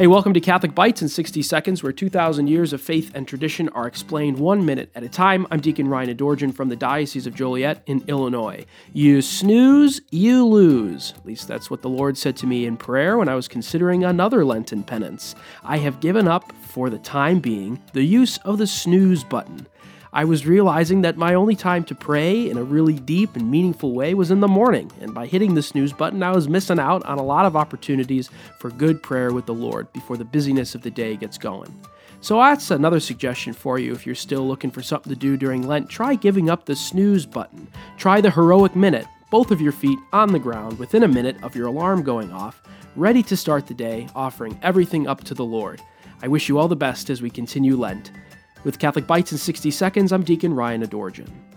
Hey, welcome to Catholic Bites in 60 Seconds, where 2,000 years of faith and tradition are explained 1 minute at a time. I'm Deacon Ryan Adorjan from the Diocese of Joliet in Illinois. You snooze, you lose. At least that's what the Lord said to me in prayer when I was considering another Lenten penance. I have given up, for the time being, the use of the snooze button. I was realizing that my only time to pray in a really deep and meaningful way was in the morning, and by hitting the snooze button, I was missing out on a lot of opportunities for good prayer with the Lord before the busyness of the day gets going. So that's another suggestion for you if you're still looking for something to do during Lent. Try giving up the snooze button. Try the heroic minute, both of your feet on the ground within a minute of your alarm going off, ready to start the day, offering everything up to the Lord. I wish you all the best as we continue Lent. With Catholic Bites in 60 Seconds, I'm Deacon Ryan Adorjan.